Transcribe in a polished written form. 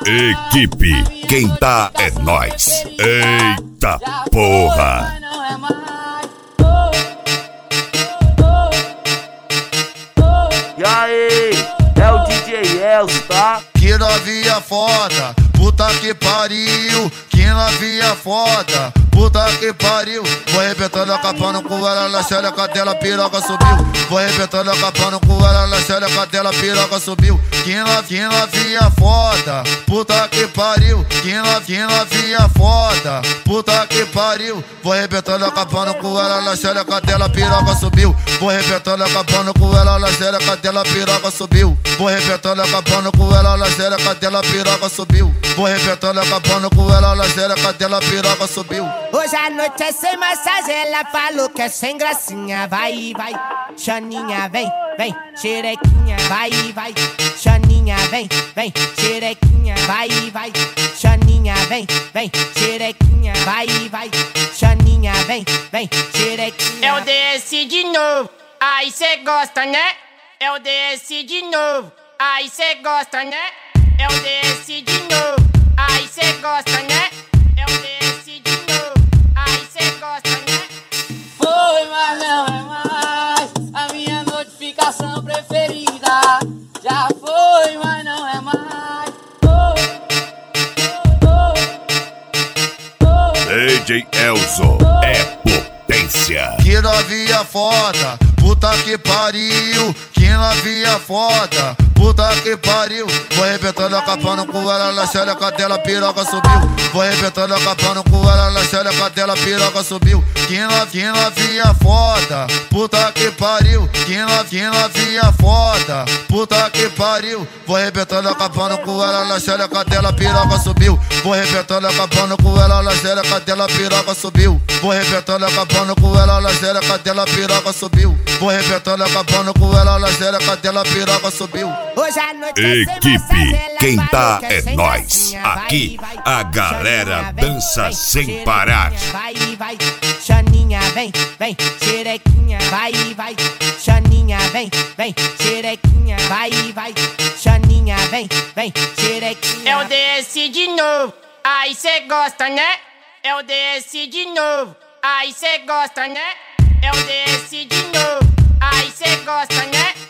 Equipe, quem tá é nós. Eita porra! E aí, é o DJ Elcio, tá? Que novinha foda, puta que pariu. Que novinha foda, puta que pariu. Vou arrebentando a capana com ela na xereca dela, piroca subiu. Vou arrebentando a capana com ela na xereca dela, piroca subiu. Que novinha foda, puta que pariu. Que novinha foda, puta que pariu. Vou arrebentando a capana com ela na xereca dela, piroca subiu. Vou arrebentando a capana com ela na xereca dela, piroca subiu. Vou arrebentando a capana com ela na xereca dela, piroca subiu. Vou arrebentando a capana com ela na xereca dela, piroca subiu. Hoje a noite é sem massagem, ela falou que é sem gracinha. Vai, vai, Xaninha, vem, vem, xerequinha. Vai, vai, Xaninha, vem, vem, xerequinha. Vai, vai, Xaninha, vem, vem, xerequinha. Vai, vai, Xaninha, vem, vem, xerequinha. Eu desci de novo, aí cê gosta, né? Eu desci de novo, aí cê gosta, né? Eu desci de novo, aí cê gosta, né? Eu desci de novo, aí cê gosta, né? Foi, mas não é mais a minha notificação preferida. Já foi, mas não é mais. DJ Elcio é potência. Que novinha foda, puta que pariu. Que novinha foda, puta que pariu. Vou arrebentando a capana com ela na xereca dela, piroca subiu. Vou arrebentando a capana com ela na xereca dela, piroca subiu. Que novinha foda, puta que pariu. Que novinha foda, puta que pariu. Vou arrebentando a capana com ela na xereca dela, piroca subiu. Vou arrebentando a capana com ela na xereca dela, piroca subiu. Vou arrebentando a capana com ela na xereca dela, piroca subiu. Vou arrebentando a capana com ela na xereca dela, piroca subiu. Hoje a noite é sem Equipe, massagem, ela quem falou tá que é sem nós. gracinha. Vai, Aqui vai, a galera Xaninha, vem, dança vem, sem xerequinha. parar. Vai, vai, Xaninha, vem, vem, xerequinha. Vai, vai, Xaninha, vem, vem, xerequinha. Vai, vai, Xaninha, vem, vem, xerequinha. Eu desci de novo, aí cê gosta, né? Eu desci de novo, aí cê gosta, né? Eu desci de novo, aí cê gosta, né?